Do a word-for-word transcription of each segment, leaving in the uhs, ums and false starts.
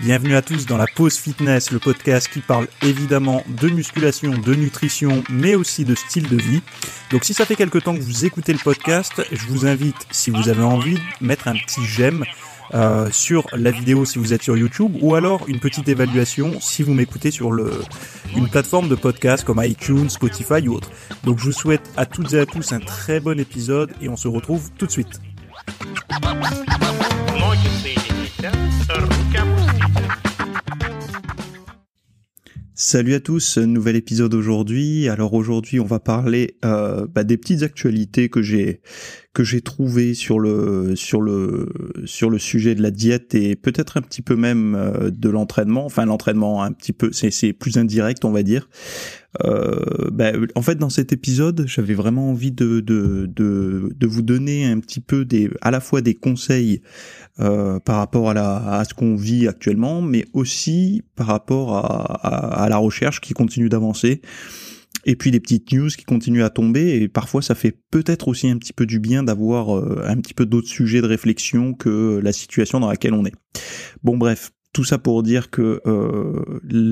Bienvenue à tous dans la Pause Fitness, le podcast qui parle évidemment de musculation, de nutrition, mais aussi de style de vie. Donc si ça fait quelque temps que vous écoutez le podcast, je vous invite, si vous avez envie, de mettre un petit j'aime euh, sur la vidéo si vous êtes sur YouTube, ou alors une petite évaluation si vous m'écoutez sur le, une plateforme de podcast comme iTunes, Spotify ou autre. Donc je vous souhaite à toutes et à tous un très bon épisode et on se retrouve tout de suite. Salut à tous, nouvel épisode aujourd'hui. Alors aujourd'hui, on va parler euh, bah, des petites actualités que j'ai que j'ai trouvées sur le sur le sur le sujet de la diète et peut-être un petit peu même euh, de l'entraînement. Enfin, l'entraînement un petit peu, c'est c'est plus indirect, on va dire. Euh, bah, en fait, dans cet épisode, j'avais vraiment envie de de de de vous donner un petit peu des à la fois des conseils euh, par rapport à la à ce qu'on vit actuellement, mais aussi par rapport à, à à la recherche qui continue d'avancer. Et puis des petites news qui continuent à tomber, et parfois ça fait peut-être aussi un petit peu du bien d'avoir euh, un petit peu d'autres sujets de réflexion que la situation dans laquelle on est. Bon bref, tout ça pour dire que euh,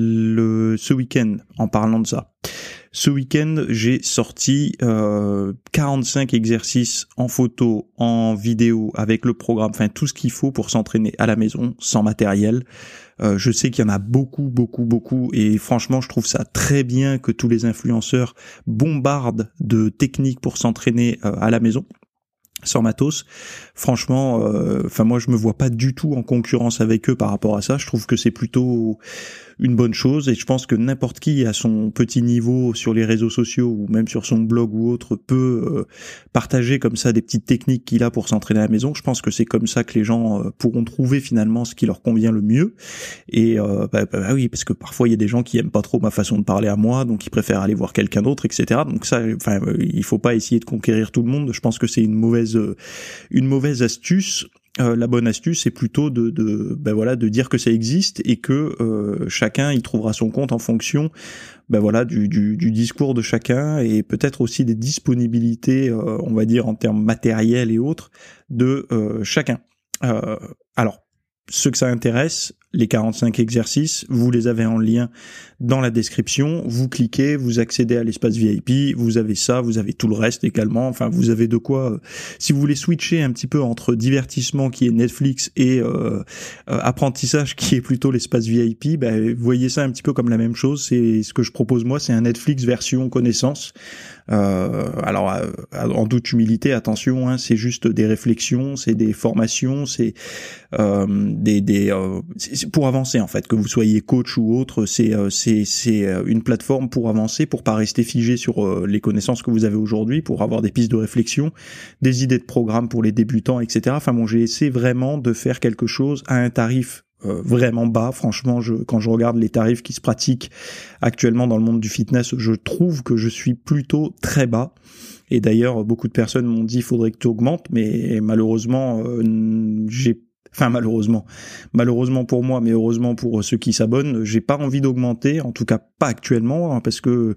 le ce week-end, en parlant de ça, ce week-end j'ai sorti euh, quarante-cinq exercices en photo, en vidéo, avec le programme, enfin tout ce qu'il faut pour s'entraîner à la maison, sans matériel. Euh, je sais qu'il y en a beaucoup, beaucoup, beaucoup, et franchement, je trouve ça très bien que tous les influenceurs bombardent de techniques pour s'entraîner euh, à la maison, sans matos. Franchement, enfin euh, moi, je me vois pas du tout en concurrence avec eux par rapport à ça. Je trouve que c'est plutôt une bonne chose, et je pense que n'importe qui à son petit niveau sur les réseaux sociaux ou même sur son blog ou autre peut euh, partager comme ça des petites techniques qu'il a pour s'entraîner à la maison. Je pense que c'est comme ça que les gens euh, pourront trouver finalement ce qui leur convient le mieux. Et euh, bah, bah, bah oui, parce que parfois il y a des gens qui aiment pas trop ma façon de parler à moi, donc ils préfèrent aller voir quelqu'un d'autre, et cetera. Donc ça, enfin, il faut pas essayer de conquérir tout le monde. Je pense que c'est une mauvaise, euh, une mauvaise astuce. Euh, la bonne astuce, c'est plutôt de, de, ben voilà, de dire que ça existe et que euh, chacun y trouvera son compte en fonction, ben voilà, du, du, du discours de chacun et peut-être aussi des disponibilités, euh, on va dire en termes matériels et autres, de euh, chacun. Euh, alors, ceux que ça intéresse, les quarante-cinq exercices, vous les avez en lien dans la description, vous cliquez, vous accédez à l'espace V I P, vous avez ça, vous avez tout le reste également, enfin vous avez de quoi, euh, si vous voulez switcher un petit peu entre divertissement qui est Netflix et euh, euh, apprentissage qui est plutôt l'espace V I P, ben, voyez ça un petit peu comme la même chose, c'est ce que je propose moi, c'est un Netflix version connaissance. Euh, alors euh, en toute humilité, attention, hein, c'est juste des réflexions, c'est des formations, c'est euh, des, des euh, c'est pour avancer en fait, que vous soyez coach ou autre, c'est euh, c'est c'est une plateforme pour avancer, pour pas rester figé sur euh, les connaissances que vous avez aujourd'hui, pour avoir des pistes de réflexion, des idées de programme pour les débutants, et cetera. Enfin bon, j'ai essayé vraiment de faire quelque chose à un tarif Euh, vraiment bas. Franchement, je, quand je regarde les tarifs qui se pratiquent actuellement dans le monde du fitness, je trouve que je suis plutôt très bas. Et d'ailleurs, beaucoup de personnes m'ont dit il faudrait que tu augmentes, mais malheureusement, euh, j'ai Enfin malheureusement, malheureusement pour moi, mais heureusement pour ceux qui s'abonnent, j'ai pas envie d'augmenter, en tout cas pas actuellement, hein, parce que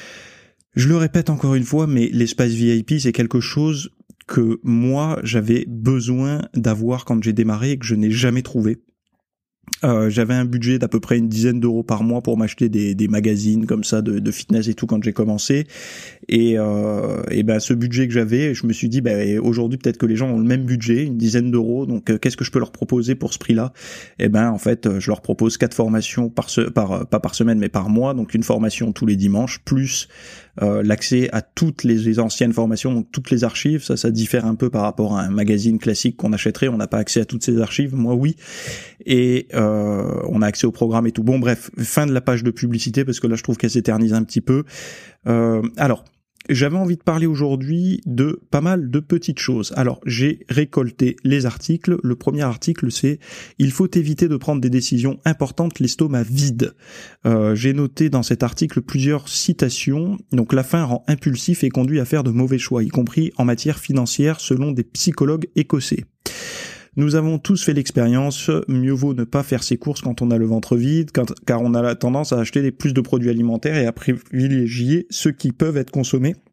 je le répète encore une fois, mais l'espace V I P c'est quelque chose que moi j'avais besoin d'avoir quand j'ai démarré et que je n'ai jamais trouvé. Euh, j'avais un budget d'à peu près une dizaine d'euros par mois pour m'acheter des, des magazines comme ça de, de fitness et tout quand j'ai commencé, et, euh, et ben ce budget que j'avais, je me suis dit ben aujourd'hui peut-être que les gens ont le même budget, une dizaine d'euros, donc euh, qu'est-ce que je peux leur proposer pour ce prix-là? Et ben en fait je leur propose quatre formations par ce, par pas par semaine mais par mois, donc une formation tous les dimanches plus Euh, l'accès à toutes les, les anciennes formations, donc toutes les archives. Ça, ça diffère un peu par rapport à un magazine classique qu'on achèterait. On n'a pas accès à toutes ces archives, moi oui, et euh, on a accès au programme et tout. Bon bref, fin de la page de publicité parce que là je trouve qu'elle s'éternise un petit peu. Euh, alors, j'avais envie de parler aujourd'hui de pas mal de petites choses. Alors, j'ai récolté les articles. Le premier article, c'est « Il faut éviter de prendre des décisions importantes, l'estomac vide ». Euh, j'ai noté dans cet article plusieurs citations. Donc, la faim rend impulsif et conduit à faire de mauvais choix, y compris en matière financière, selon des psychologues écossais. Nous avons tous fait l'expérience, mieux vaut ne pas faire ses courses quand on a le ventre vide, car on a la tendance à acheter plus de produits alimentaires et à privilégier ceux qui peuvent être consommés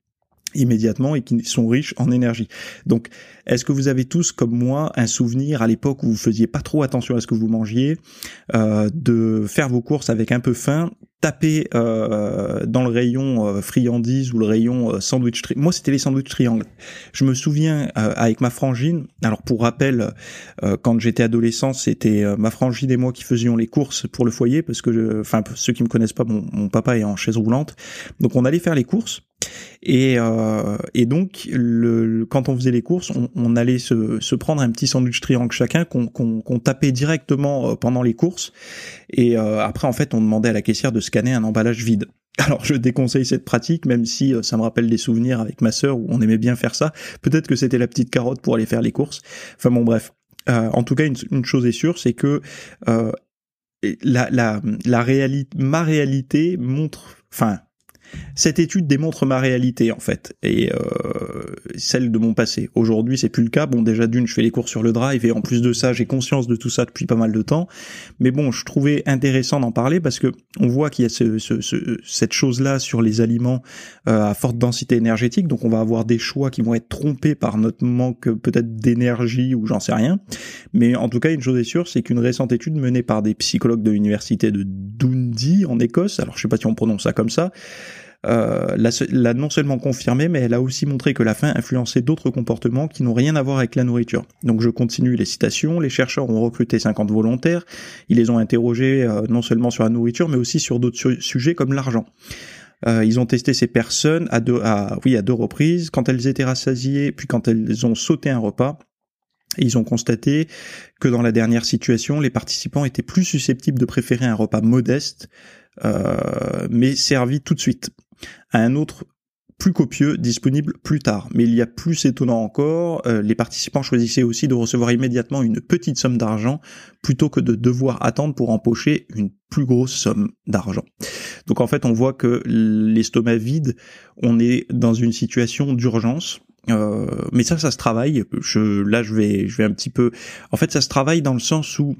immédiatement et qui sont riches en énergie. Donc, est-ce que vous avez tous, comme moi, un souvenir à l'époque où vous faisiez pas trop attention à ce que vous mangiez, euh, de faire vos courses avec un peu faim, taper euh, dans le rayon euh, friandises ou le rayon euh, sandwich tri- moi c'était les sandwichs triangles. Je me souviens euh, avec ma frangine, alors pour rappel, euh, quand j'étais adolescent, c'était euh, ma frangine et moi qui faisions les courses pour le foyer, parce que, enfin ceux qui me connaissent pas, mon, mon papa est en chaise roulante, donc on allait faire les courses. Et, euh, et donc, le, le, quand on faisait les courses, on, on allait se, se prendre un petit sandwich triangle chacun qu'on, qu'on, qu'on tapait directement pendant les courses. Et euh, après, en fait, on demandait à la caissière de scanner un emballage vide. Alors, je déconseille cette pratique, même si euh, ça me rappelle des souvenirs avec ma sœur où on aimait bien faire ça. Peut-être que c'était la petite carotte pour aller faire les courses. Enfin bon, bref. Euh, en tout cas, une, une chose est sûre, c'est que euh, la, la, la réalité, ma réalité montre, enfin. Cette étude démontre ma réalité en fait et euh, celle de mon passé. Aujourd'hui, c'est plus le cas. Bon, déjà d'une, je fais les courses sur le drive et en plus de ça, j'ai conscience de tout ça depuis pas mal de temps. Mais bon, je trouvais intéressant d'en parler parce que on voit qu'il y a ce, ce, ce, cette chose-là sur les aliments euh, à forte densité énergétique. Donc, on va avoir des choix qui vont être trompés par notre manque peut-être d'énergie ou j'en sais rien. Mais en tout cas, une chose est sûre, c'est qu'une récente étude menée par des psychologues de l'université de Dundee en Écosse, alors je sais pas si on prononce ça comme ça, Euh, l'a, l'a non seulement confirmé, mais elle a aussi montré que la faim influençait d'autres comportements qui n'ont rien à voir avec la nourriture. Donc je continue les citations. Les chercheurs ont recruté cinquante volontaires. Ils les ont interrogés euh, non seulement sur la nourriture, mais aussi sur d'autres su- sujets comme l'argent. Euh, ils ont testé ces personnes à deux, à, oui, à deux reprises, quand elles étaient rassasiées, puis quand elles ont sauté un repas. Et ils ont constaté que dans la dernière situation, les participants étaient plus susceptibles de préférer un repas modeste, euh, mais servi tout de suite, à un autre plus copieux, disponible plus tard. Mais il y a plus étonnant encore, euh, les participants choisissaient aussi de recevoir immédiatement une petite somme d'argent plutôt que de devoir attendre pour empocher une plus grosse somme d'argent. Donc en fait, on voit que l'estomac vide, on est dans une situation d'urgence. Euh, mais ça, ça se travaille. Je, là, je vais, je vais un petit peu. En fait, ça se travaille dans le sens où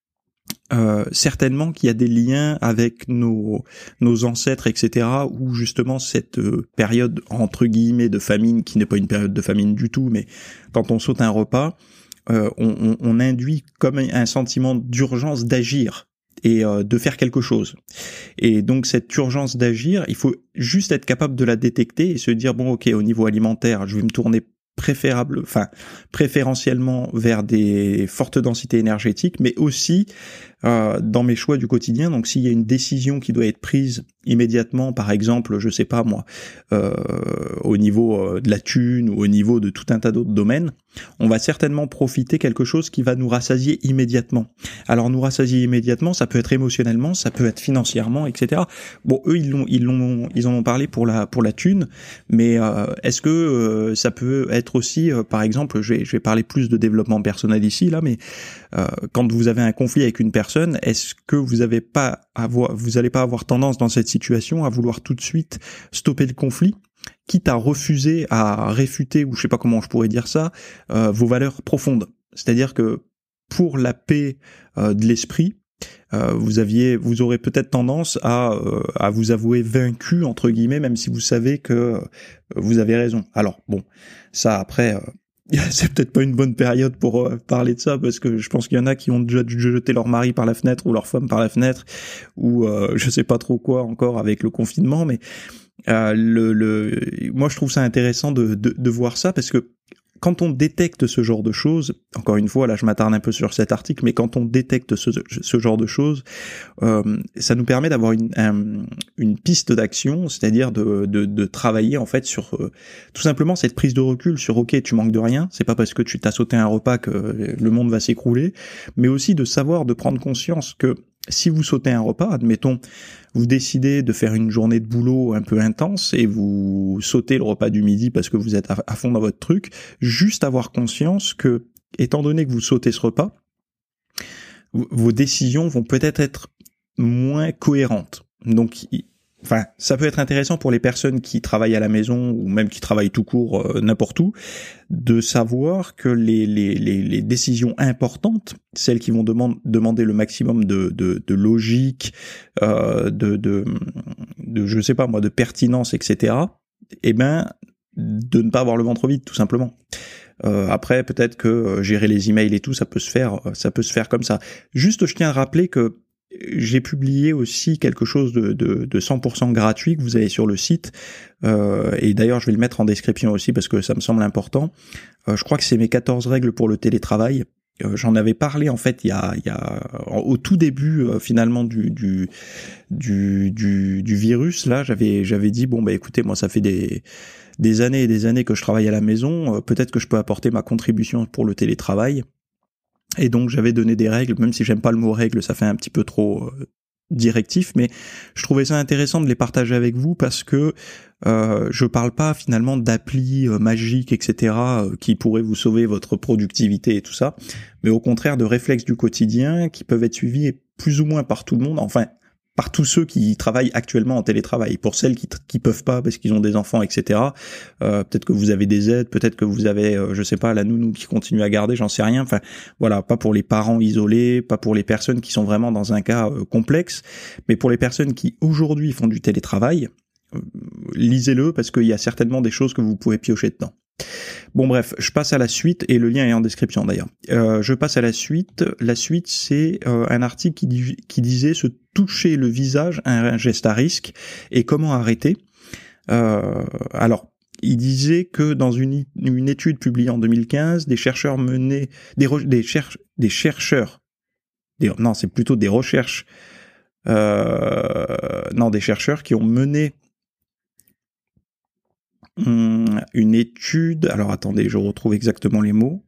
euh, certainement qu'il y a des liens avec nos nos ancêtres, et cetera. Où justement cette euh, période entre guillemets de famine, qui n'est pas une période de famine du tout, mais quand on saute un repas, euh, on, on, on induit comme un sentiment d'urgence d'agir et euh, de faire quelque chose. Et donc cette urgence d'agir, il faut juste être capable de la détecter et se dire bon ok, au niveau alimentaire, je vais me tourner préférable, enfin préférentiellement vers des fortes densités énergétiques, mais aussi euh, dans mes choix du quotidien. Donc s'il y a une décision qui doit être prise immédiatement, par exemple, je sais pas moi, euh, au niveau de la thune ou au niveau de tout un tas d'autres domaines, on va certainement profiter quelque chose qui va nous rassasier immédiatement. Alors nous rassasier immédiatement, ça peut être émotionnellement, ça peut être financièrement, et cetera. Bon, eux ils l'ont, ils l'ont, ils en ont parlé pour la pour la thune, mais euh, est-ce que euh, ça peut être aussi, euh, par exemple, je vais je vais parler plus de développement personnel ici là, mais euh, quand vous avez un conflit avec une personne, est-ce que vous avez pas avoir, vous allez pas avoir tendance dans cette situation à vouloir tout de suite stopper le conflit, quitte à refuser, à réfuter, ou je sais pas comment je pourrais dire ça, euh, vos valeurs profondes. C'est-à-dire que pour la paix euh, de l'esprit, euh, vous aviez, vous aurez peut-être tendance à, euh, à vous avouer vaincu entre guillemets, même si vous savez que euh, vous avez raison. Alors bon, ça après. Euh, c'est peut-être pas une bonne période pour euh, parler de ça, parce que je pense qu'il y en a qui ont déjà dû jeter leur mari par la fenêtre ou leur femme par la fenêtre, ou euh, je sais pas trop quoi encore avec le confinement, mais euh, le, le, moi je trouve ça intéressant de, de, de voir ça, parce que quand on détecte ce genre de choses, encore une fois, là je m'attarde un peu sur cet article, mais quand on détecte ce, ce genre de choses, euh, ça nous permet d'avoir une, un, une piste d'action, c'est-à-dire de, de, de travailler en fait sur euh, tout simplement cette prise de recul sur ok, tu manques de rien, c'est pas parce que tu t'as sauté un repas que le monde va s'écrouler, mais aussi de savoir, de prendre conscience que si vous sautez un repas, admettons, vous décidez de faire une journée de boulot un peu intense et vous sautez le repas du midi parce que vous êtes à fond dans votre truc, juste avoir conscience que, étant donné que vous sautez ce repas, vos décisions vont peut-être être moins cohérentes. Donc, enfin, ça peut être intéressant pour les personnes qui travaillent à la maison ou même qui travaillent tout court euh, n'importe où, de savoir que les, les, les, les décisions importantes, celles qui vont demand, demander le maximum de, de, de logique, euh, de, de, de, je sais pas moi, de pertinence, et cetera, eh ben, de ne pas avoir le ventre vide, tout simplement. Euh, après, peut-être que euh, gérer les emails et tout, ça peut se faire, ça peut se faire comme ça. Juste, je tiens à rappeler que j'ai publié aussi quelque chose de, de, de cent pour cent gratuit que vous avez sur le site, euh, et d'ailleurs je vais le mettre en description aussi parce que ça me semble important. Euh, je crois que c'est mes quatorze règles pour le télétravail. Euh, j'en avais parlé en fait il y a, il y a au tout début euh, finalement du, du du du du virus. Là, j'avais j'avais dit bon bah écoutez, moi ça fait des des années et des années que je travaille à la maison, euh, peut-être que je peux apporter ma contribution pour le télétravail. Et donc j'avais donné des règles, même si j'aime pas le mot règle, ça fait un petit peu trop euh, directif, mais je trouvais ça intéressant de les partager avec vous parce que euh, je parle pas finalement d'applis euh, magiques, et cetera, euh, qui pourraient vous sauver votre productivité et tout ça, mais au contraire de réflexes du quotidien qui peuvent être suivis plus ou moins par tout le monde, enfin par tous ceux qui travaillent actuellement en télétravail. Pour celles qui qui peuvent pas parce qu'ils ont des enfants, et cetera. Euh, peut-être que vous avez des aides, peut-être que vous avez, euh, je sais pas, la nounou qui continue à garder, j'en sais rien. Enfin, voilà, pas pour les parents isolés, pas pour les personnes qui sont vraiment dans un cas euh, complexe, mais pour les personnes qui aujourd'hui font du télétravail, euh, lisez-le parce qu'il y a certainement des choses que vous pouvez piocher dedans. Bon bref, je passe à la suite, et le lien est en description d'ailleurs. Euh, je passe à la suite. La suite, c'est euh, un article qui, dit, qui disait se toucher le visage, un, un geste à risque, et comment arrêter. Euh, alors, il disait que dans une, une étude publiée en deux mille quinze, des chercheurs menaient des, des, cher, des chercheurs, des, non, c'est plutôt des recherches, euh, non, des chercheurs qui ont mené une étude, alors attendez, je retrouve exactement les mots.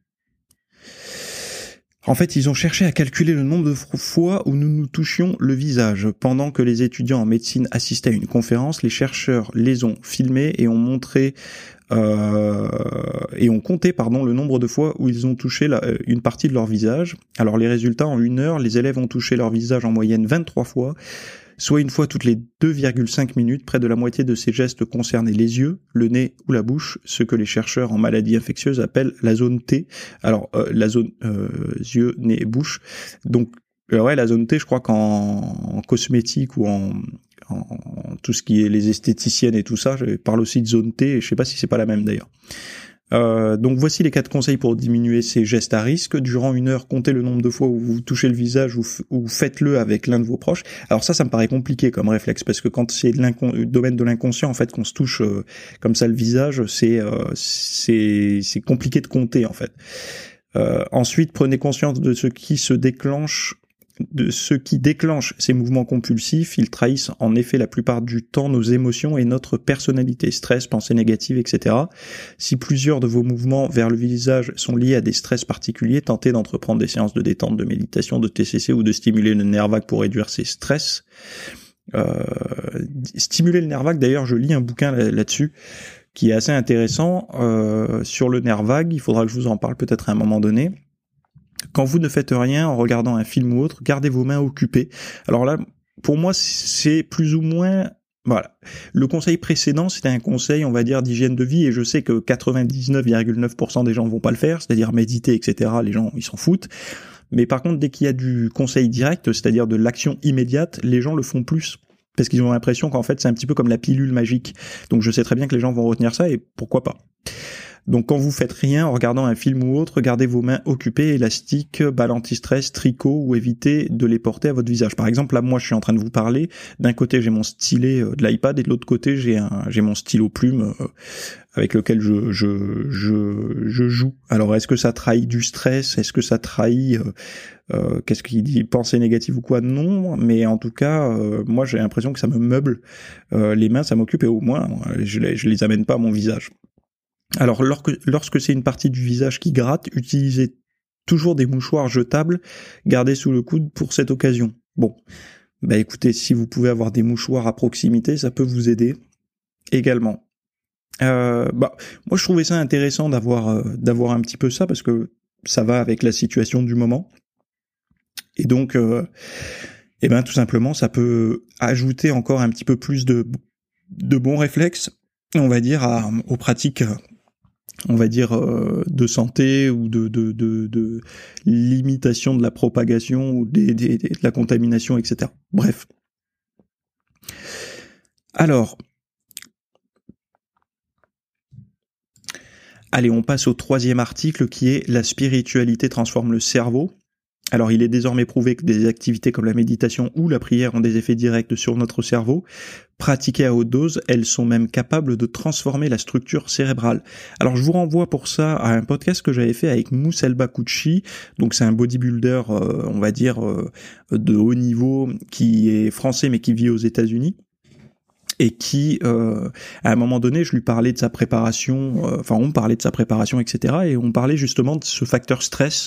En fait, ils ont cherché à calculer le nombre de fois où nous nous touchions le visage. Pendant que les étudiants en médecine assistaient à une conférence, les chercheurs les ont filmés et ont montré euh, et ont compté pardon le nombre de fois où ils ont touché la, une partie de leur visage. Alors les résultats, en une heure, les élèves ont touché leur visage en moyenne vingt-trois fois, soit une fois toutes les deux virgule cinq minutes. Près de la moitié de ces gestes concernaient les yeux, le nez ou la bouche, ce que les chercheurs en maladies infectieuses appellent la zone T. Alors, euh, la zone euh, yeux, nez et bouche. Donc, euh, ouais, la zone T, je crois qu'en en cosmétique ou en, en, en tout ce qui est les esthéticiennes et tout ça, je parle aussi de zone T, et je sais pas si c'est pas la même d'ailleurs. Euh, donc voici les quatre conseils pour diminuer ces gestes à risque. Durant une heure, comptez le nombre de fois où vous touchez le visage, ou, f- ou faites-le avec l'un de vos proches. Alors ça, ça me paraît compliqué comme réflexe, parce que quand c'est le domaine de l'inconscient, en fait, qu'on se touche euh, comme ça le visage, c'est euh, c'est c'est compliqué de compter, en fait. Euh, ensuite, prenez conscience de ce qui se déclenche de ce qui déclenche ces mouvements compulsifs. Ils trahissent en effet la plupart du temps nos émotions et notre personnalité, stress, pensées négatives, et cetera. Si plusieurs de vos mouvements vers le visage sont liés à des stress particuliers, tentez d'entreprendre des séances de détente, de méditation, de T C C ou de stimuler le nerf vague pour réduire ces stress. Euh, stimuler le nerf vague, d'ailleurs, je lis un bouquin là- là-dessus qui est assez intéressant euh, sur le nerf vague. Il faudra que je vous en parle peut-être à un moment donné. Quand vous ne faites rien en regardant un film ou autre, gardez vos mains occupées. Alors là, pour moi, c'est plus ou moins... Voilà. Le conseil précédent, c'était un conseil, on va dire, d'hygiène de vie, et je sais que quatre-vingt-dix-neuf virgule neuf pour cent des gens vont pas le faire, c'est-à-dire méditer, et cetera. Les gens, ils s'en foutent. Mais par contre, dès qu'il y a du conseil direct, c'est-à-dire de l'action immédiate, les gens le font plus. Parce qu'ils ont l'impression qu'en fait, c'est un petit peu comme la pilule magique. Donc je sais très bien que les gens vont retenir ça, et pourquoi pas. Donc quand vous faites rien en regardant un film ou autre, gardez vos mains occupées, élastiques, balles anti-stress, tricot, ou évitez de les porter à votre visage. Par exemple, là moi je suis en train de vous parler, d'un côté j'ai mon stylet de l'iPad et de l'autre côté j'ai un j'ai mon stylo plume euh, avec lequel je je je je joue. Alors est-ce que ça trahit du stress? Est-ce que ça trahit euh, euh, qu'est-ce qu'il dit, pensée négative ou quoi? Non, mais en tout cas euh, moi j'ai l'impression que ça me meuble euh, les mains, ça m'occupe, et au moins je les, je les amène pas à mon visage. Alors, lorsque, lorsque c'est une partie du visage qui gratte, utilisez toujours des mouchoirs jetables gardés sous le coude pour cette occasion. Bon, bah écoutez, si vous pouvez avoir des mouchoirs à proximité, ça peut vous aider également. Euh, bah, moi, je trouvais ça intéressant d'avoir euh, d'avoir un petit peu ça, parce que ça va avec la situation du moment. Et donc, euh, eh ben, tout simplement, ça peut ajouter encore un petit peu plus de, de bons réflexes, on va dire, à, aux pratiques on va dire euh, de santé ou de, de, de, de limitation de la propagation ou des, des, des, de la contamination, et cetera. Bref. Alors, Allez, on passe au troisième article qui est « La spiritualité transforme le cerveau ». Alors, il est désormais prouvé que des activités comme la méditation ou la prière ont des effets directs sur notre cerveau. Pratiquées à haute dose, elles sont même capables de transformer la structure cérébrale. Alors, je vous renvoie pour ça à un podcast que j'avais fait avec Moussa Elbakouchi. Donc, c'est un bodybuilder, euh, on va dire, euh, de haut niveau, qui est français mais qui vit aux États-Unis. Et qui, euh, à un moment donné, je lui parlais de sa préparation, euh, enfin, on parlait de sa préparation, et cetera. Et on parlait justement de ce facteur stress,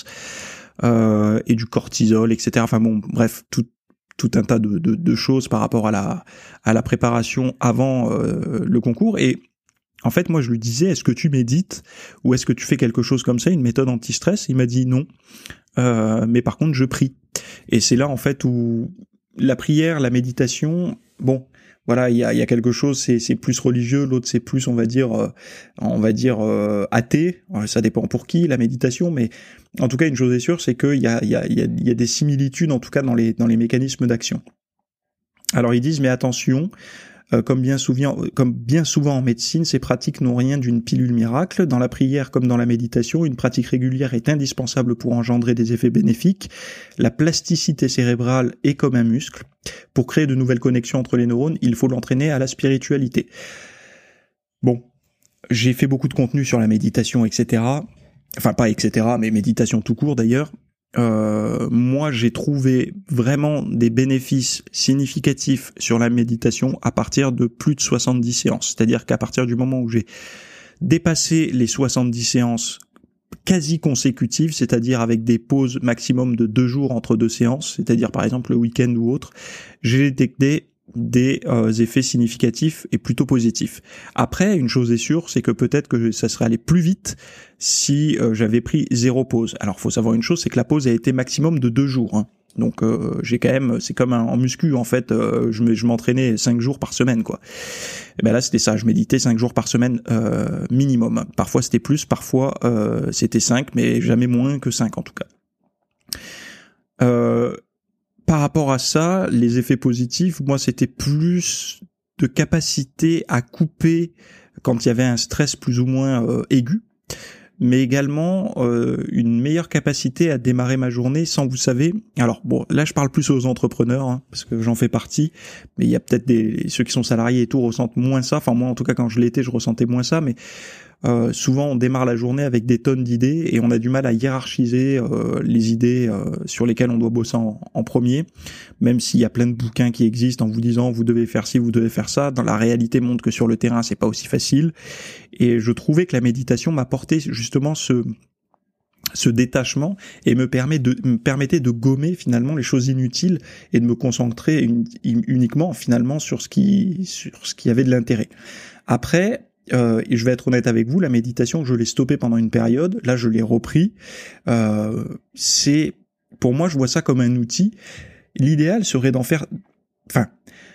Euh, et du cortisol, et cetera. Enfin bon, bref, tout tout un tas de, de, de choses par rapport à la à la préparation avant euh, le concours. Et en fait, moi, je lui disais, est-ce que tu médites ou est-ce que tu fais quelque chose comme ça, une méthode anti-stress? Il m'a dit non, euh, mais par contre, je prie. Et c'est là en fait où la prière, la méditation, bon. Voilà, il y a, il y a quelque chose, c'est, c'est plus religieux, l'autre c'est plus, on va dire, euh, on va dire euh, athée. Ça dépend pour qui, la méditation, mais en tout cas, une chose est sûre, c'est qu'il y a, il y a, il y a, il y a des similitudes, en tout cas, dans les, dans les mécanismes d'action. Alors ils disent, mais attention, euh, comme bien souvent, comme bien souvent en médecine, ces pratiques n'ont rien d'une pilule miracle. Dans la prière comme dans la méditation, une pratique régulière est indispensable pour engendrer des effets bénéfiques. La plasticité cérébrale est comme un muscle. Pour créer de nouvelles connexions entre les neurones, il faut l'entraîner à la spiritualité. Bon, j'ai fait beaucoup de contenu sur la méditation, et cetera. Enfin, pas et cetera, mais méditation tout court d'ailleurs. Euh, moi, j'ai trouvé vraiment des bénéfices significatifs sur la méditation à partir de plus de soixante-dix séances. C'est-à-dire qu'à partir du moment où j'ai dépassé les soixante-dix séances quasi consécutives, c'est-à-dire avec des pauses maximum de deux jours entre deux séances, c'est-à-dire par exemple le week-end ou autre, j'ai détecté des euh, effets significatifs et plutôt positifs. Après, une chose est sûre, c'est que peut-être que ça serait allé plus vite si euh, j'avais pris zéro pause. Alors, faut savoir une chose, c'est que la pause a été maximum de deux jours. Hein. Donc, euh, j'ai quand même, c'est comme un, en muscu en fait, euh, je, je m'entraînais cinq jours par semaine, quoi. Et ben là, c'était ça, je méditais cinq jours par semaine euh, minimum. Parfois c'était plus, parfois euh, c'était cinq, mais jamais moins que cinq en tout cas. Euh, Par rapport à ça, les effets positifs, moi, c'était plus de capacité à couper quand il y avait un stress plus ou moins euh, aigu, mais également euh, une meilleure capacité à démarrer ma journée sans, vous savez, alors bon, là je parle plus aux entrepreneurs, hein, parce que j'en fais partie, mais il y a peut-être des ceux qui sont salariés et tout ressentent moins ça, enfin moi en tout cas quand je l'étais, je ressentais moins ça, mais Euh, souvent on démarre la journée avec des tonnes d'idées et on a du mal à hiérarchiser euh, les idées euh, sur lesquelles on doit bosser en, en premier, même s'il y a plein de bouquins qui existent en vous disant vous devez faire ci, vous devez faire ça. Dans la réalité montre que sur le terrain c'est pas aussi facile, et je trouvais que la méditation m'apportait justement ce ce détachement et me permet de me permettait de gommer finalement les choses inutiles et de me concentrer une, uniquement finalement sur ce qui sur ce qui avait de l'intérêt. Après, Euh, et je vais être honnête avec vous, la méditation, je l'ai stoppée pendant une période, là je l'ai repris, euh, c'est, pour moi je vois ça comme un outil, l'idéal serait d'en faire, enfin,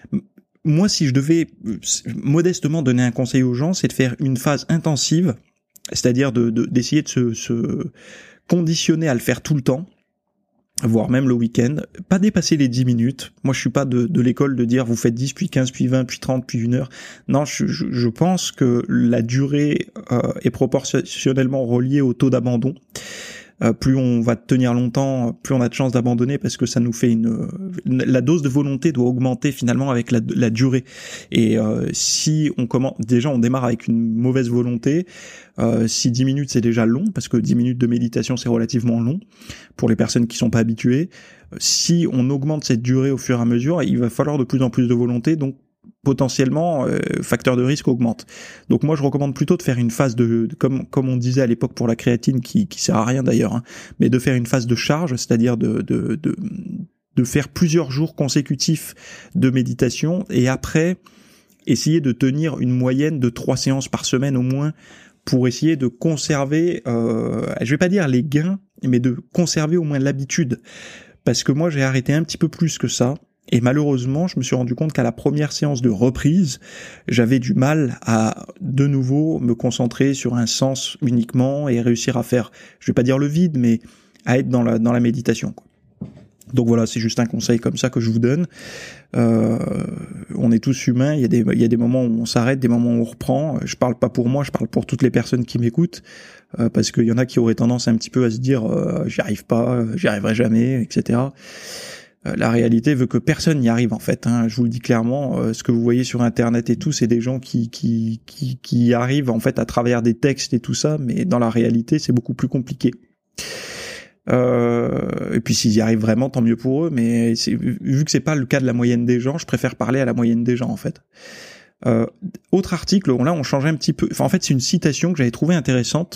moi si je devais modestement donner un conseil aux gens, c'est de faire une phase intensive, c'est-à-dire de, de, d'essayer de se, se conditionner à le faire tout le temps, voire même le week-end, pas dépasser les dix minutes. Moi, je suis pas de, de l'école de dire vous faites dix, puis quinze, puis vingt, puis trente, puis une heure. Non, je, je, je pense que la durée euh, est proportionnellement reliée au taux d'abandon. Euh, plus on va tenir longtemps, plus on a de chances d'abandonner parce que ça nous fait une, une la dose de volonté doit augmenter finalement avec la, la durée. Et euh, si on commence, déjà on démarre avec une mauvaise volonté, euh, si dix minutes c'est déjà long, parce que dix minutes de méditation c'est relativement long pour les personnes qui sont pas habituées, si on augmente cette durée au fur et à mesure, il va falloir de plus en plus de volonté, donc potentiellement euh, facteur de risque augmente. Donc moi je recommande plutôt de faire une phase de, de comme comme on disait à l'époque pour la créatine qui qui sert à rien d'ailleurs, hein, mais de faire une phase de charge, c'est-à-dire de de de de faire plusieurs jours consécutifs de méditation et après essayer de tenir une moyenne de trois séances par semaine au moins pour essayer de conserver, euh, je vais pas dire les gains, mais de conserver au moins l'habitude. Parce que moi j'ai arrêté un petit peu plus que ça. Et malheureusement, je me suis rendu compte qu'à la première séance de reprise, j'avais du mal à de nouveau me concentrer sur un sens uniquement et réussir à faire, je vais pas dire le vide, mais à être dans la dans la méditation, quoi. Donc voilà, c'est juste un conseil comme ça que je vous donne. Euh, on est tous humains, il y a des, il y a des moments où on s'arrête, des moments où on reprend. Je parle pas pour moi, je parle pour toutes les personnes qui m'écoutent, euh, parce qu'il y en a qui auraient tendance un petit peu à se dire euh, j'y arrive pas, j'y arriverai jamais, et cetera. Euh, la réalité veut que personne n'y arrive en fait. Hein. Je vous le dis clairement, euh, ce que vous voyez sur Internet et tout, c'est des gens qui qui qui qui arrivent en fait à travers des textes et tout ça, mais dans la réalité, c'est beaucoup plus compliqué. Euh, et puis s'ils y arrivent vraiment, tant mieux pour eux, mais c'est, vu que c'est pas le cas de la moyenne des gens, je préfère parler à la moyenne des gens en fait. Euh, autre article, là on changeait un petit peu, enfin en fait c'est une citation que j'avais trouvée intéressante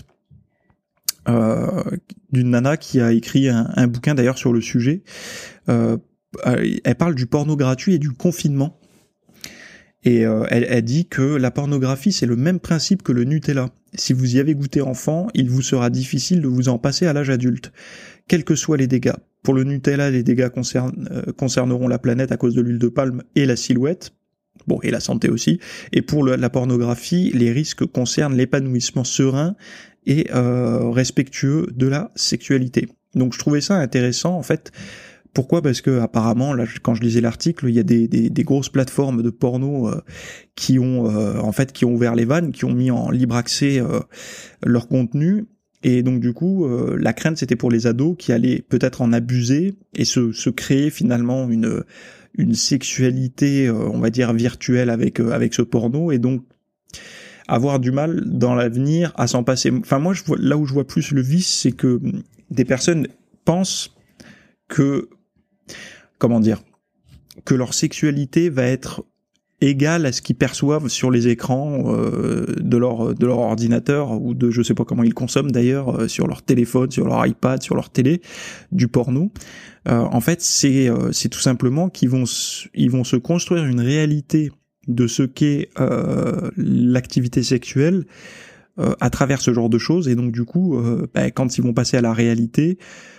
euh, d'une nana qui a écrit un, un bouquin d'ailleurs sur le sujet. Euh, elle parle du porno gratuit et du confinement. Et euh, elle, elle dit que la pornographie, c'est le même principe que le Nutella. Si vous y avez goûté enfant, il vous sera difficile de vous en passer à l'âge adulte, quels que soient les dégâts. Pour le Nutella, les dégâts concernent, euh, concerneront la planète à cause de l'huile de palme et la silhouette, bon, et la santé aussi. Et pour le, la pornographie, les risques concernent l'épanouissement serein et euh, respectueux de la sexualité. Donc je trouvais ça intéressant, en fait. Pourquoi ? Parce que apparemment, là, quand je lisais l'article, il y a des, des, des grosses plateformes de porno euh, qui ont, euh, en fait, qui ont ouvert les vannes, qui ont mis en libre accès euh, leur contenu, et donc du coup, euh, la crainte c'était pour les ados qui allaient peut-être en abuser et se, se créer finalement une une sexualité, euh, on va dire virtuelle avec euh, avec ce porno, et donc avoir du mal dans l'avenir à s'en passer. Enfin moi, je vois, là où je vois plus le vice, c'est que des personnes pensent que comment dire, que leur sexualité va être égale à ce qu'ils perçoivent sur les écrans euh, de leur de leur ordinateur, ou de je sais pas comment ils consomment d'ailleurs, euh, sur leur téléphone, sur leur iPad, sur leur télé, du porno. Euh, en fait, c'est euh, c'est tout simplement qu'ils vont ils vont se construire une réalité de ce qu'est euh, l'activité sexuelle euh, à travers ce genre de choses, et donc du coup, euh, bah, quand ils vont passer à la réalité,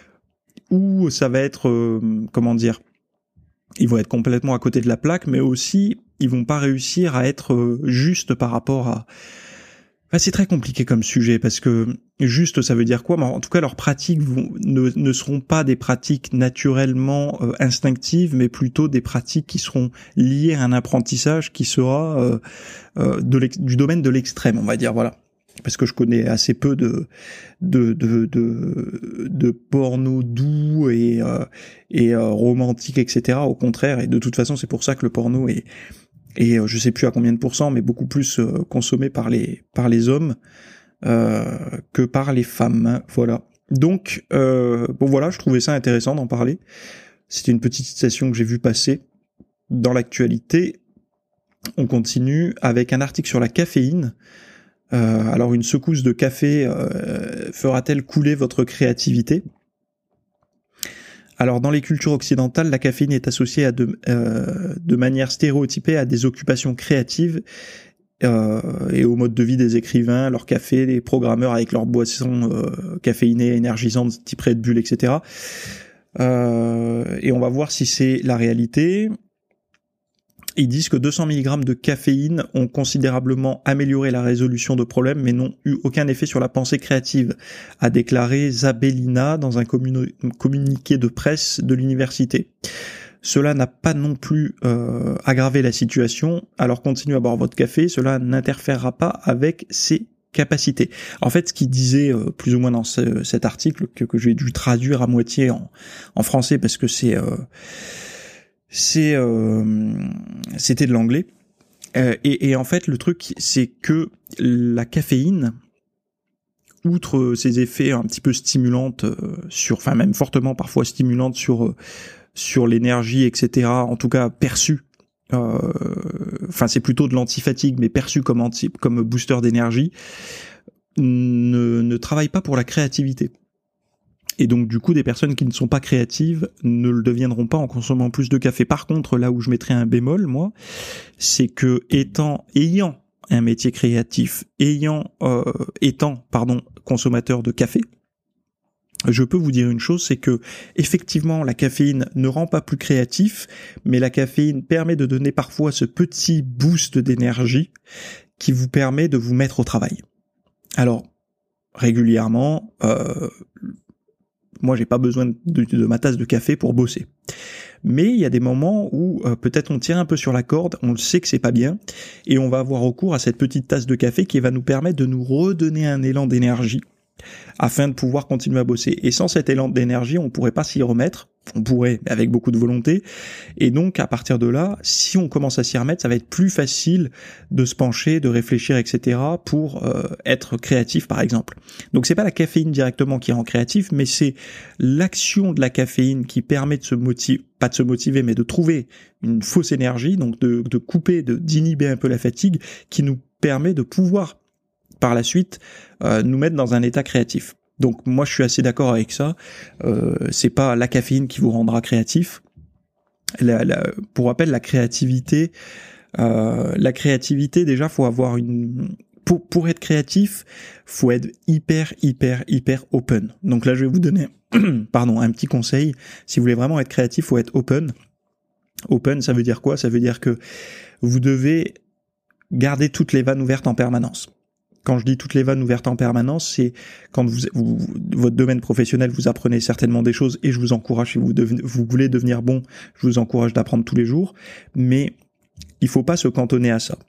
où ça va être euh, comment dire, ils vont être complètement à côté de la plaque, mais aussi ils vont pas réussir à être euh, juste par rapport à... Enfin, c'est très compliqué comme sujet, parce que juste, ça veut dire quoi ? Mais en tout cas, leurs pratiques vont, ne, ne seront pas des pratiques naturellement euh, instinctives, mais plutôt des pratiques qui seront liées à un apprentissage qui sera euh, euh, de du domaine de l'extrême, on va dire, voilà. Parce que je connais assez peu de de de de, de porno doux et euh, et euh, romantique, et cetera. Au contraire, et de toute façon, c'est pour ça que le porno est et euh, je sais plus à combien de pourcents, mais beaucoup plus euh, consommé par les par les hommes euh, que par les femmes. Hein, voilà. Donc euh, bon voilà, je trouvais ça intéressant d'en parler. C'était une petite citation que j'ai vue passer dans l'actualité. On continue avec un article sur la caféine. Euh, alors une secousse de café euh, fera-t-elle couler votre créativité ? Alors dans les cultures occidentales, la caféine est associée à de, euh, de manière stéréotypée à des occupations créatives euh, et au mode de vie des écrivains, leur café, les programmeurs avec leurs boissons euh, caféinées, énergisantes, type Red Bull, et cetera. Euh, et on va voir si c'est la réalité. Ils disent que deux cents milligrammes de caféine ont considérablement amélioré la résolution de problèmes, mais n'ont eu aucun effet sur la pensée créative, a déclaré Zabelina dans un communi- communiqué de presse de l'université. Cela n'a pas non plus euh, aggravé la situation, alors continuez à boire votre café, cela n'interférera pas avec ses capacités. En fait, ce qu'il disait euh, plus ou moins dans ce, cet article, que, que j'ai dû traduire à moitié en, en français parce que c'est... Euh, c'est euh, c'était de l'anglais euh, et, et en fait le truc c'est que la caféine, outre ses effets un petit peu stimulantes euh, sur, enfin même fortement parfois stimulantes sur euh, sur l'énergie, etc., en tout cas perçue, euh, enfin c'est plutôt de l'antifatigue mais perçu comme anti, comme booster d'énergie, ne, ne travaille pas pour la créativité. Et donc du coup, des personnes qui ne sont pas créatives ne le deviendront pas en consommant plus de café. Par contre, là où je mettrais un bémol, moi, c'est que étant, ayant un métier créatif, ayant, euh, étant, pardon, consommateur de café, je peux vous dire une chose, c'est que effectivement, la caféine ne rend pas plus créatif, mais la caféine permet de donner parfois ce petit boost d'énergie qui vous permet de vous mettre au travail. Alors, régulièrement, euh, Moi, j'ai pas besoin de, de, de ma tasse de café pour bosser. Mais il y a des moments où euh, peut-être on tire un peu sur la corde, on le sait que c'est pas bien, et on va avoir recours à cette petite tasse de café qui va nous permettre de nous redonner un élan d'énergie afin de pouvoir continuer à bosser. Et sans cet élan d'énergie, on pourrait pas s'y remettre. On pourrait, mais avec beaucoup de volonté. Et donc, à partir de là, si on commence à s'y remettre, ça va être plus facile de se pencher, de réfléchir, et cetera pour euh, être créatif, par exemple. Donc, c'est pas la caféine directement qui rend créatif, mais c'est l'action de la caféine qui permet de se motiver, pas de se motiver, mais de trouver une fausse énergie, donc de, de couper, de d'inhiber un peu la fatigue, qui nous permet de pouvoir, par la suite, euh, nous mettre dans un état créatif. Donc moi je suis assez d'accord avec ça. Euh, c'est pas la caféine qui vous rendra créatif. La, la, pour rappel, la créativité, euh, la créativité déjà faut avoir une. Pour pour être créatif, faut être hyper hyper hyper open. Donc là je vais vous donner, pardon, un petit conseil. Si vous voulez vraiment être créatif, faut être open. Open, ça veut dire quoi ? Ça veut dire que vous devez garder toutes les vannes ouvertes en permanence. Quand je dis toutes les vannes ouvertes en permanence, c'est quand vous, vous votre domaine professionnel, vous apprenez certainement des choses et je vous encourage, si vous, devenez, vous voulez devenir bon, je vous encourage d'apprendre tous les jours, mais il faut pas se cantonner à ça.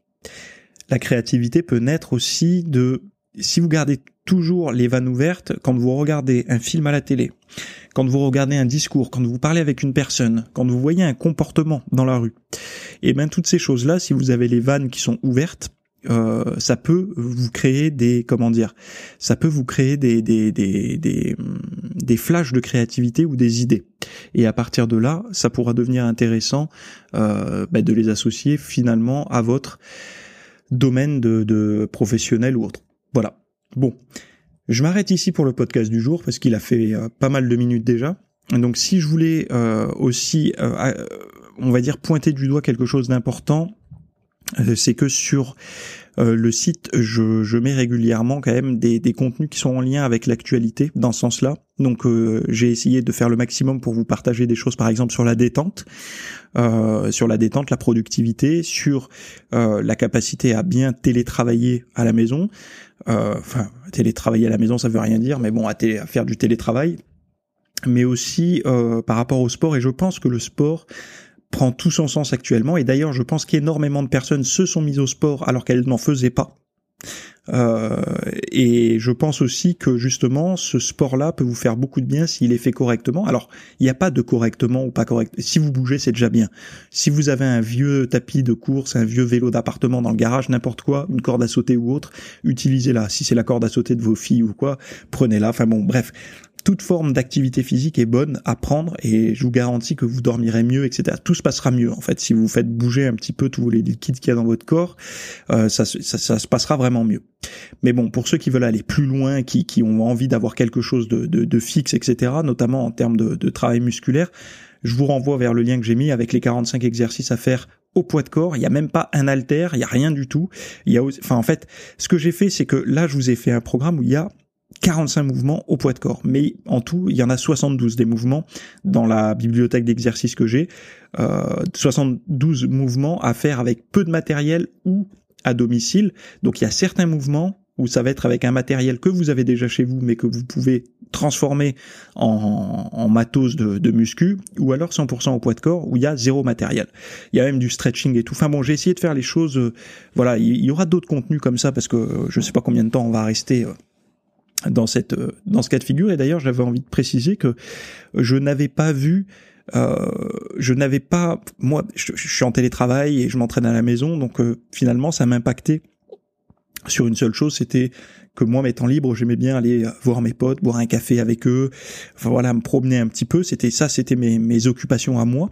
La créativité peut naître aussi de, si vous gardez toujours les vannes ouvertes, quand vous regardez un film à la télé, quand vous regardez un discours, quand vous parlez avec une personne, quand vous voyez un comportement dans la rue, et bien toutes ces choses-là, si vous avez les vannes qui sont ouvertes, Euh, ça peut vous créer des comment dire ça peut vous créer des des des des des flashs de créativité ou des idées, et à partir de là ça pourra devenir intéressant euh, bah, de les associer finalement à votre domaine de, de professionnel ou autre. Voilà. Bon, je m'arrête ici pour le podcast du jour parce qu'il a fait euh, pas mal de minutes déjà. Donc si je voulais euh, aussi euh, on va dire pointer du doigt quelque chose d'important, c'est que sur euh, le site, je, je mets régulièrement quand même des, des contenus qui sont en lien avec l'actualité dans ce sens-là. Donc euh, j'ai essayé de faire le maximum pour vous partager des choses, par exemple sur la détente, euh, sur la détente, la productivité, sur euh, la capacité à bien télétravailler à la maison. Euh, enfin, télétravailler à la maison, ça veut rien dire, mais bon, à, télé, à faire du télétravail. Mais aussi euh, par rapport au sport, et je pense que le sport prend tout son sens actuellement, et d'ailleurs je pense qu'énormément de personnes se sont mises au sport alors qu'elles n'en faisaient pas. Euh, et je pense aussi que justement ce sport-là peut vous faire beaucoup de bien s'il est fait correctement. Alors il n'y a pas de correctement ou pas correct. Si vous bougez, c'est déjà bien. Si vous avez un vieux tapis de course, un vieux vélo d'appartement dans le garage, n'importe quoi, une corde à sauter ou autre, utilisez-la. Si c'est la corde à sauter de vos filles ou quoi, prenez-la. Enfin bon, bref. Toute forme d'activité physique est bonne à prendre, et je vous garantis que vous dormirez mieux, et cetera. Tout se passera mieux en fait si vous faites bouger un petit peu tous les liquides qu'il y a dans votre corps. Euh, ça, ça, ça se passera vraiment mieux. Mais bon, pour ceux qui veulent aller plus loin, qui, qui ont envie d'avoir quelque chose de, de, de fixe, et cetera, notamment en termes de, de travail musculaire, je vous renvoie vers le lien que j'ai mis avec les quarante-cinq exercices à faire au poids de corps. Il y a même pas un haltère, il y a rien du tout. Il y a, enfin en fait, ce que j'ai fait, c'est que là, je vous ai fait un programme où il y a quarante-cinq mouvements au poids de corps, mais en tout il y en a soixante-douze des mouvements dans la bibliothèque d'exercices que j'ai, euh, soixante-douze mouvements à faire avec peu de matériel ou à domicile. Donc il y a certains mouvements où ça va être avec un matériel que vous avez déjà chez vous mais que vous pouvez transformer en, en matos de, de muscu, ou alors cent pour cent au poids de corps où il y a zéro matériel. Il y a même du stretching et tout. Enfin bon, j'ai essayé de faire les choses, euh, voilà, il y aura d'autres contenus comme ça parce que euh, je sais pas combien de temps on va rester euh, dans cette dans ce cas de figure. Et d'ailleurs j'avais envie de préciser que je n'avais pas vu euh, je n'avais pas moi je, je suis en télétravail et je m'entraîne à la maison, donc euh, finalement ça m'impactait sur une seule chose, c'était que moi, mes temps libres, j'aimais bien aller voir mes potes, boire un café avec eux, enfin voilà, me promener un petit peu. C'était ça, c'était mes mes occupations à moi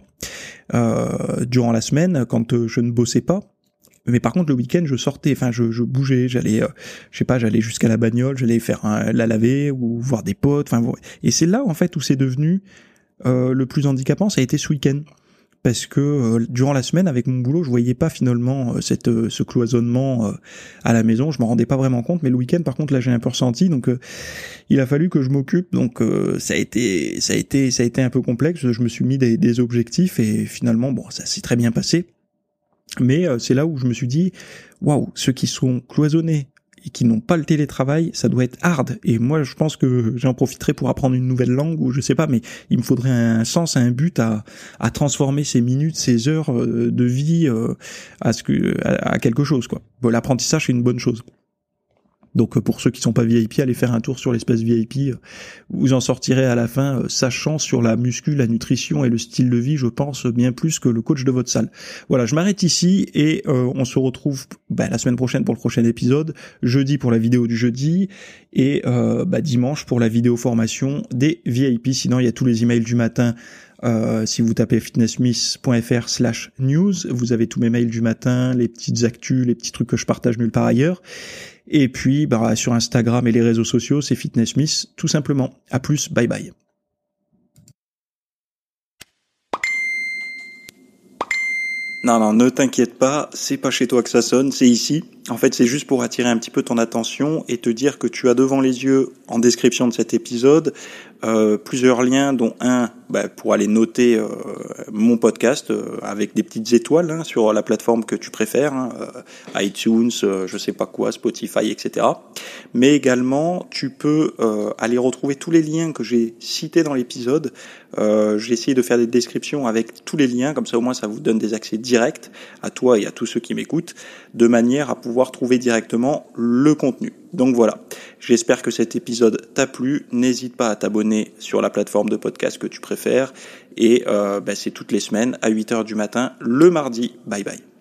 euh, durant la semaine quand euh, je ne bossais pas. Mais par contre, le week-end, je sortais, enfin, je, je bougeais, j'allais, euh, je sais pas, j'allais jusqu'à la bagnole, j'allais faire un, la laver ou voir des potes, enfin, et c'est là, en fait, où c'est devenu euh, le plus handicapant, ça a été ce week-end. Parce que euh, durant la semaine, avec mon boulot, je voyais pas finalement euh, cette, euh, ce cloisonnement euh, à la maison, je m'en rendais pas vraiment compte, mais le week-end, par contre, là, j'ai un peu ressenti, donc euh, il a fallu que je m'occupe, donc euh, ça a été, ça a été, ça a été un peu complexe, je me suis mis des, des objectifs, et finalement, bon, ça s'est très bien passé. Mais euh, c'est là où je me suis dit, waouh, ceux qui sont cloisonnés et qui n'ont pas le télétravail, ça doit être hard. Et moi, je pense que j'en profiterai pour apprendre une nouvelle langue, ou je sais pas, mais il me faudrait un sens, un but à, à transformer ces minutes, ces heures de vie euh, à, ce que, à, à quelque chose, quoi. Bon, l'apprentissage, c'est une bonne chose. Donc pour ceux qui sont pas V I P, allez faire un tour sur l'espace V I P. Vous en sortirez à la fin sachant sur la muscu, la nutrition et le style de vie, je pense, bien plus que le coach de votre salle. Voilà, je m'arrête ici et euh, on se retrouve bah, la semaine prochaine pour le prochain épisode, jeudi pour la vidéo du jeudi et euh, bah, dimanche pour la vidéo formation des V I P. Sinon, il y a tous les emails du matin. Euh, si vous tapez fitnessmiss.fr slash news, vous avez tous mes mails du matin, les petites actus, les petits trucs que je partage nulle part ailleurs. Et puis, bah, sur Instagram et les réseaux sociaux, c'est fitnessmiss, tout simplement. À plus, bye bye. Non, non, ne t'inquiète pas, c'est pas chez toi que ça sonne, c'est ici. En fait, c'est juste pour attirer un petit peu ton attention et te dire que tu as devant les yeux, en description de cet épisode, euh, plusieurs liens, dont un bah, pour aller noter euh, mon podcast euh, avec des petites étoiles hein, sur la plateforme que tu préfères, hein, euh, iTunes, euh, je sais pas quoi, Spotify, et cetera. Mais également, tu peux euh, aller retrouver tous les liens que j'ai cités dans l'épisode. Euh, j'ai essayé de faire des descriptions avec tous les liens, comme ça au moins ça vous donne des accès directs à toi et à tous ceux qui m'écoutent, de manière à pouvoir trouver directement le contenu. Donc voilà, j'espère que cet épisode t'a plu, n'hésite pas à t'abonner sur la plateforme de podcast que tu préfères, et euh, bah, c'est toutes les semaines à huit heures du matin, le mardi. Bye bye.